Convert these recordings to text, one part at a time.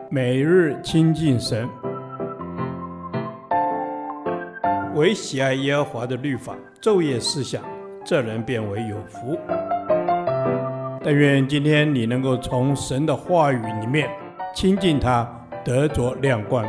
每日亲近神，唯喜爱耶和华的律法，昼夜思想，这人变为有福。但愿今天你能够从神的话语里面亲近他，得着亮光。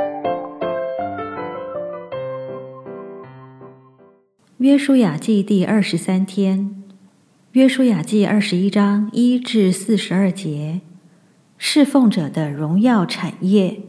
约书亚记第23天，约书亚记21章1至42节，侍奉者的荣耀产业。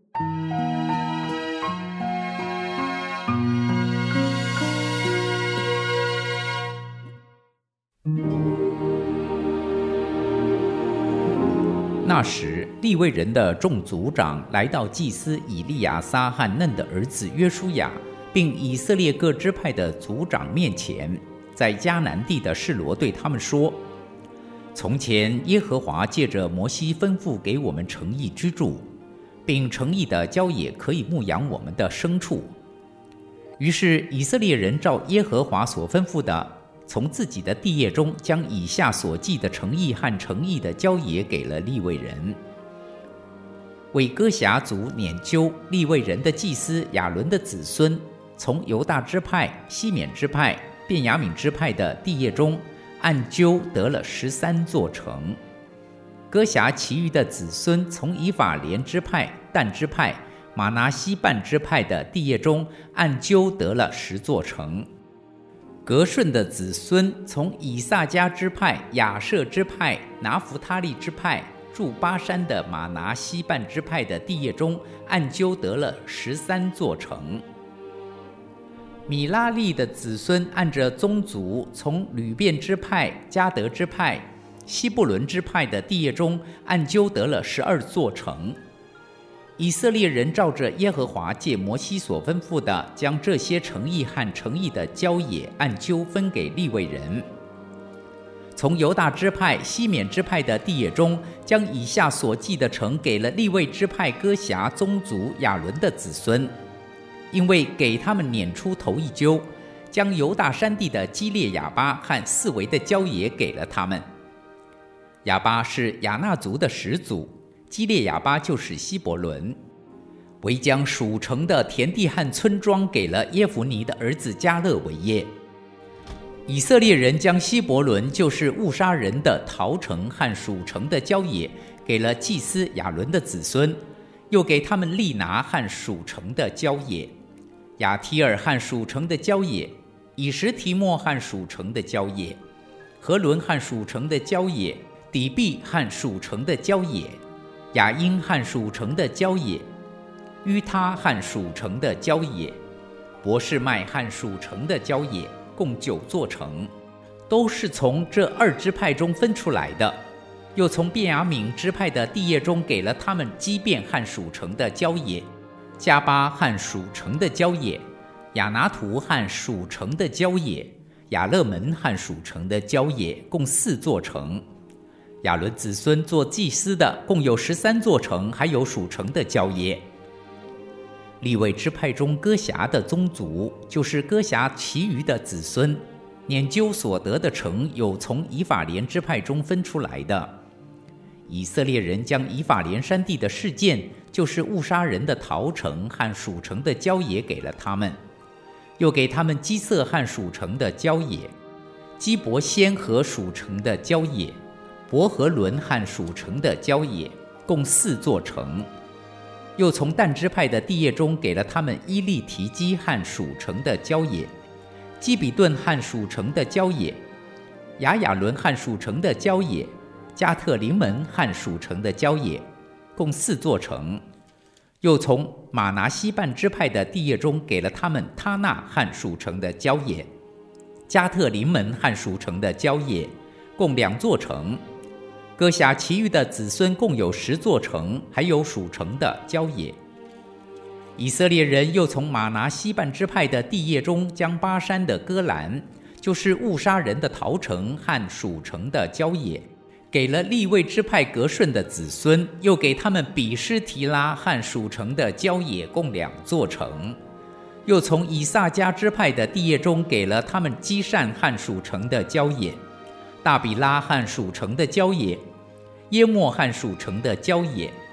那时，利未人的众族长来到祭司以利亚撒和嫩的儿子约书亚，并以色列各支派的族长面前，在迦南地的示罗对他们说：从前耶和华借着摩西吩咐给我们城邑居住，并城邑的郊野可以牧养我们的牲畜。于是以色列人照耶和华所吩咐的，从自己的地业中将以下所记的城邑和城邑的郊野给了利未人。为哥辖族拈阄利未人的祭司亚伦的子孙，从犹大支派、西缅支派、便雅悯支派的地业中按阄得了13座城。哥辖其余的子孙，从以法莲支派、但支派、玛拿西半支派的地业中按阄得了10座城。革顺的子孙，从以萨迦支派、亚设支派、拿弗他利支派、住巴山的玛拿西半支派的地业中按阄得了13座城。米拉利的子孙按着宗族，从吕便支派、迦得支派、西布伦支派的地业中按阄得了12座城。以色列人照着耶和华借摩西所吩咐的，将这些城邑和城邑的郊野按阄分给利未人。从犹大支派、西缅支派的地业中，将以下所记的城给了利未支派哥辖宗族亚伦的子孙，因为给他们撵出头一阄，将犹大山地的基列雅巴和四围的郊野给了他们。雅巴是亚衲族的始祖，基列雅巴就是希伯伦，为将属城的田地和村庄给了耶孚尼的儿子迦勒为业。以色列人将希伯伦，就是误杀人的陶城和属城的郊野，给了祭司亚伦的子孙，又给他们利拿和属城的郊野，亚提尔和属城的郊野，以实提莫和属城的郊野，何伦和属城的郊野，底壁和属城的郊野，雅因和属城的郊野，于他和属城的郊野，伯示麦和属城的郊野，共9座城，都是从这2支派中分出来的。又从便雅悯支派的地业中给了他们基遍和属城的郊野，加巴和属城的郊野，亚拿图和属城的郊野，亚勒门和属城的郊野，共4座城。亚伦子孙做祭司的共有13座城，还有属城的郊野。利未支派中哥辖的宗族，就是哥辖其余的子孙，拈阄所得的城，有从以法莲支派中分出来的。以色列人将以法莲山地的事件，就是误杀人的陶城和属城的郊野给了他们，又给他们基色和属城的郊野，基伯先和属城的郊野，伯和伦和属城的郊野，共4座城。又从但支派的地业中给了他们伊利提基和属城的郊野，基比顿和属城的郊野，亚雅伦和属城的郊野，加特临门和属城的郊野，共4座城。又从玛拿西半支派的地业中给了他们他纳和属城的郊野，加特临门和属城的郊野，共2座城。哥辖其余的子孙共有10座城，还有属城的郊野。以色列人又从玛拿西半支派的地业中将巴山的戈兰，就是误杀人的陶城和属城的郊野，给了利未支派革顺的子孙，又给他们比施提拉和属城的郊野，共2座城。又从以萨迦支派的地业中给了他们基善和属城的郊野，大比拉和属城的郊野，耶莫和属城的郊野，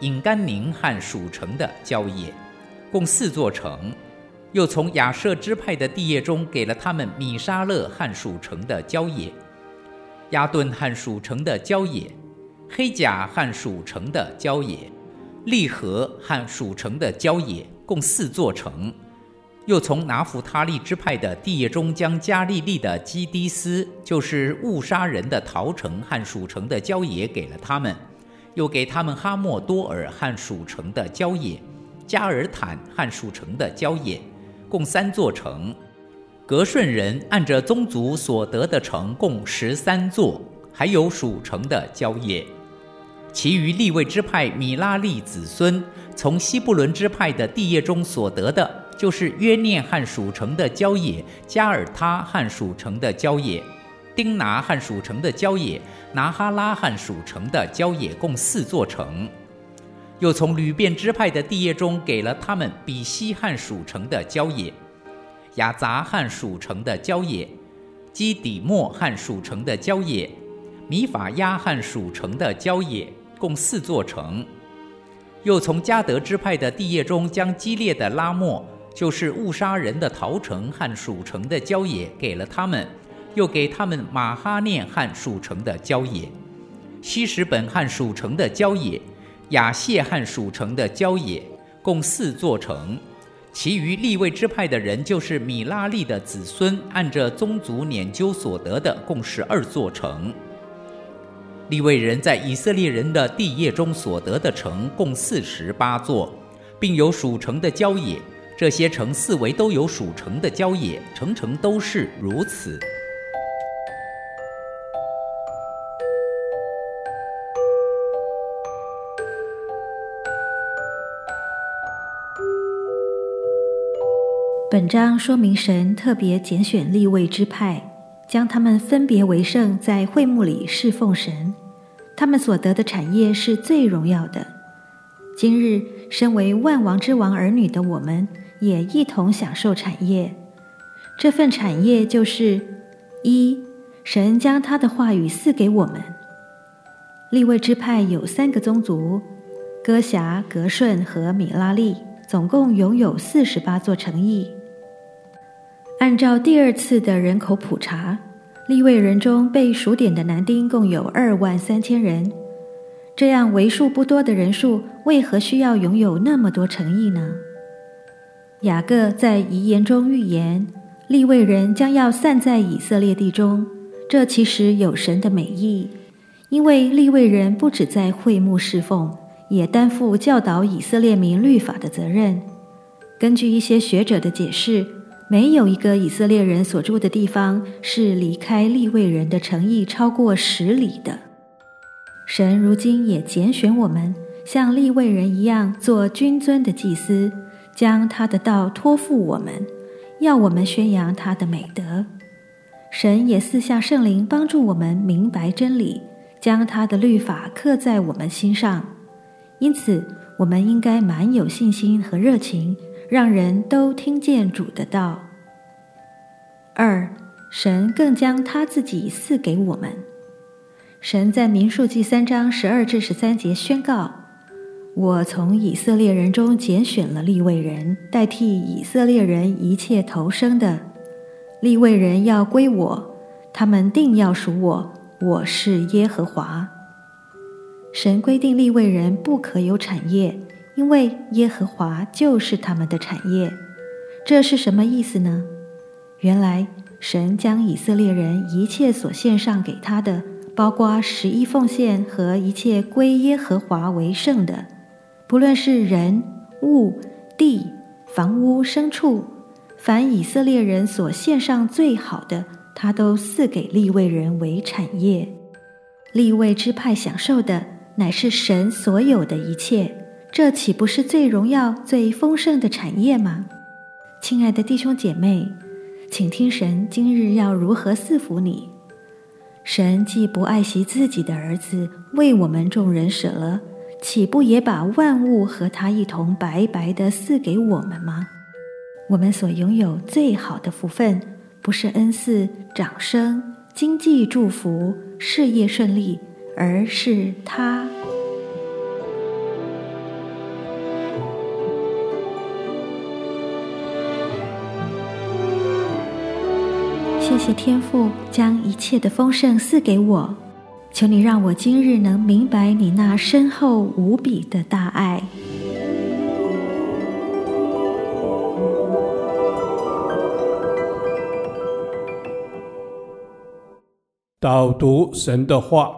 隐甘宁和属城的郊野，共4座城。又从亚设支派的地业中给了他们米沙勒和属城的郊野，亚顿和属城的郊野，黑甲和属城的郊野，利和和属城的郊野，共4座城。又从拿弗他利支派的地业中将加利利的基低斯，就是误杀人的陶城和属城的郊野给了他们，又给他们哈莫多尔和属城的郊野，加尔坦和属城的郊野，共3座城。革顺人按着宗族所得的城共13座，还有属城的郊野。其余利未支派米拉利子孙从西布伦支派的地业中所得的，就是约念和属城的郊野，加尔他和属城的郊野，丁拿和属城的郊野，拿哈拉和属城的郊野，共4座城。又从吕便支派的地业中给了他们比西和属城的郊野，雅杂和属城的郊野，基底莫和属城的郊野，米法亚和属城的郊野，共4座城。又从迦得支派的地业中将基列的拉末，就是误杀人的陶城和属城的郊野给了他们，又给他们马哈念和属城的郊野，希实本和属城的郊野，亚谢和属城的郊野，共4座城。其余利未支派的人，就是米拉利的子孙，按着宗族拈阄所得的，共12座城。利未人在以色列人的地业中所得的城共48座，并有属城的郊野，这些城4围都有属城的郊野，城城都是如此。 本章说明神特别拣选利未支派，将他们分别为圣，在会幕里侍奉神。他们所得的产业是最荣耀的。今日身为万王之王儿女的我们，也一同享受产业。这份产业就是1. 神将他的话语赐给我们。利未支派有3个宗族，哥辖、革顺和米拉利，总共拥有48座城邑。按照第2次的人口普查，利未人中被数点的男丁共有23000人。这样为数不多的人数，为何需要拥有那么多城邑呢？雅各在遗言中预言，利未人将要散在以色列地中，这其实有神的美意，因为利未人不只在会幕侍奉，也担负教导以色列民律法的责任。根据一些学者的解释，没有一个以色列人所住的地方是离开利未人的城邑超过10里的。神如今也拣选我们，像利未人一样做君尊的祭司，将他的道托付我们，要我们宣扬他的美德。神也赐下圣灵帮助我们明白真理，将他的律法刻在我们心上。因此我们应该满有信心和热情，让人都听见主的道。2. 神更将他自己赐给我们。神在民数记3章12至13节宣告，我从以色列人中拣选了利未人，代替以色列人一切头生的。利未人要归我，他们定要属我，我是耶和华。神规定利未人不可有产业，因为耶和华就是他们的产业。这是什么意思呢？原来神将以色列人一切所献上给他的，包括11奉献和一切归耶和华为圣的，不论是人、物、地、房屋、牲畜，凡以色列人所献上最好的，他都赐给利未人为产业。利未支派享受的乃是神所有的一切，这岂不是最荣耀、最丰盛的产业吗？亲爱的弟兄姐妹，请听神今日要如何赐福你。神既不爱惜自己的儿子，为我们众人舍了，岂不也把万物和他一同白白地赐给我们吗？我们所拥有最好的福分，不是恩赐、掌声、经济祝福、事业顺利，而是他。 谢谢天父将一切的丰盛赐给我，求你让我今日能明白你那深厚无比的大爱。 导读神的话，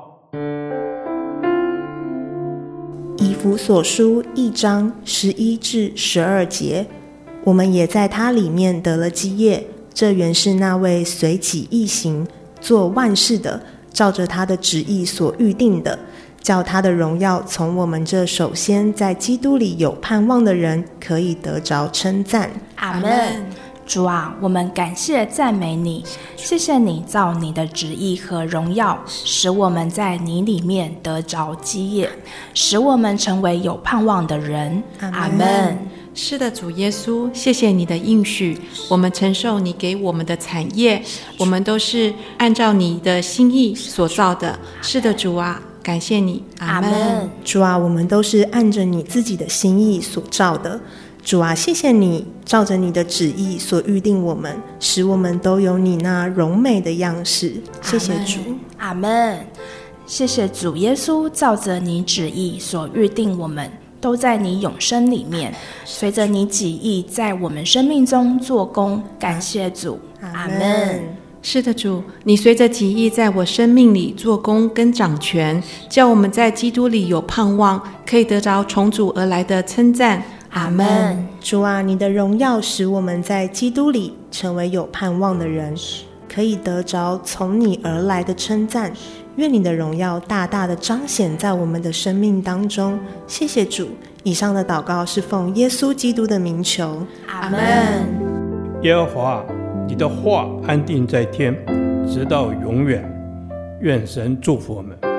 以弗所书1章11至12节，我们也在他里面得了基业，这原是那位随己意行，做万事的，照着他的旨意所预定的，叫他的荣耀从我们这首先在基督里有盼望的人可以得着称赞。 阿们。主啊，我们感谢赞美你，谢谢你照你的旨意和荣耀，使我们在你里面得着基业，使我们成为有盼望的人。阿们。 是的，主耶稣，谢谢你的应许，我们承受你给我们的产业，我们都是按照你的心意所造的。是的，主啊，感谢你。阿们。 主啊，我们都是按着你自己的心意所造的。主啊，谢谢你照着你的旨意所预定我们，使我们都有你那荣美的样式。谢谢主。 阿们。谢谢主耶稣照着你旨意所预定我们，都在你永生里面，随着你己意在我们生命中做工。感谢主。阿们。 是的，主，你随着己意在我生命里做工跟掌权，叫我们在基督里有盼望，可以得着从主而来的称赞。阿们。 主啊，你的荣耀使我们在基督里成为有盼望的人，可以得着从你而来的称赞。愿你的荣耀大大的彰显在我们的生命当中。谢谢主。以上的祷告是奉耶稣基督的名求。 阿们。 耶和华，你的话安定在天，直到永远。愿神祝福我们。